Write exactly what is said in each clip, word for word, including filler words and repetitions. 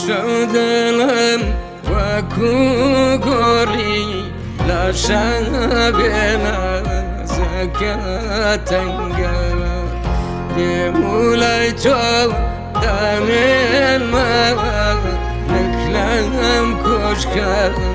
شدلم وەکو گۆڕی لە شەوێنە زەکە تەنگە دێم و لای تۆ دەمێنمەوە نەک لەم کۆشکە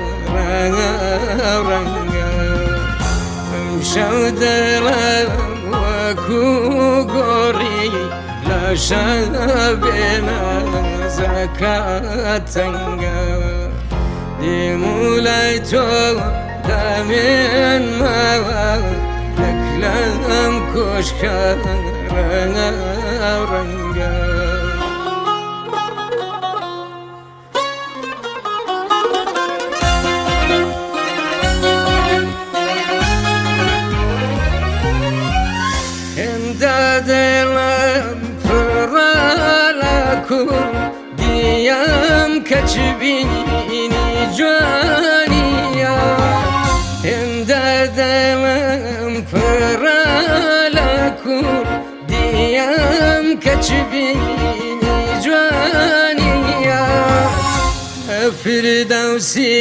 ڕەنگە ئەمشەو دڵم وەکو گۆڕی لە شەوێنە زەکە تەنگە دێم و لای تۆ دەمێنمەوە نەک لەم کۆشکە ڕەنگە هێندە دڵم پڕە لە کوردیەم کەچ بینی جوانیە هێندە دڵم پڕە لە کوردیەم کەچ بینی جوانیە فردەوسی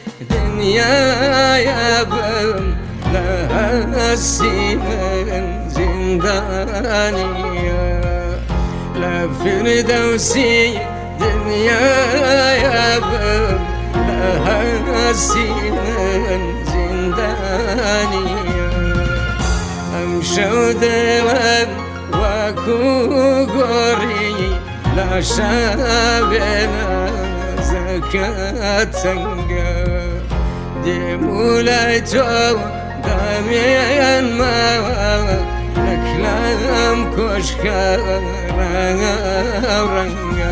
دنیایە بم لە هەستی من زیندانیە لە فردەوسی دنیایە بم لە هەستی من زیندانیە ئەمشەو دڵم وەکو گۆڕی لە شەوێنە زەکە تەنگە دێم و لای تۆ دەمێنمەوە نەک لەم کۆشکە ڕەنگە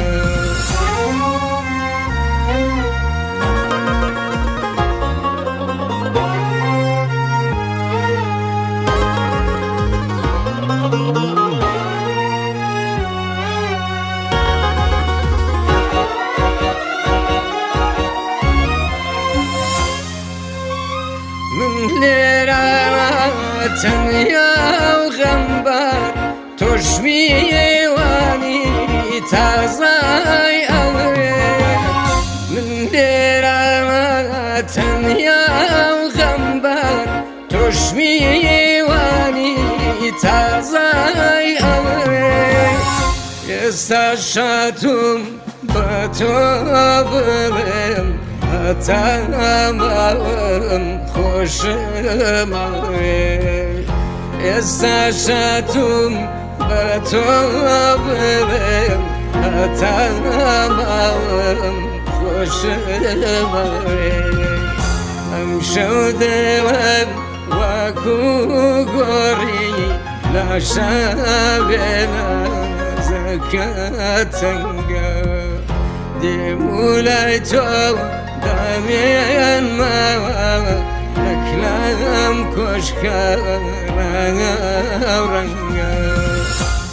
من لێرە تەنیا و غەمبار تۆش میوانی تازای ئەوێ من لێرە تەنیا و غەمبار تۆش میوانی تازای ئەوێ ئێستا شاتوم بە تۆ بڵێم هەتا ماوەم خۆشمەوێ ئێستا شاتوم بە تۆ بڵێم هەتا ماوەم خۆشمەوێ ئەمشەو دڵم وەکو گۆڕی لە شەوێنە زەکە تەنگە دێم و لای تۆ دەمێنمەوە نەک لەم کۆشکە ڕەنگە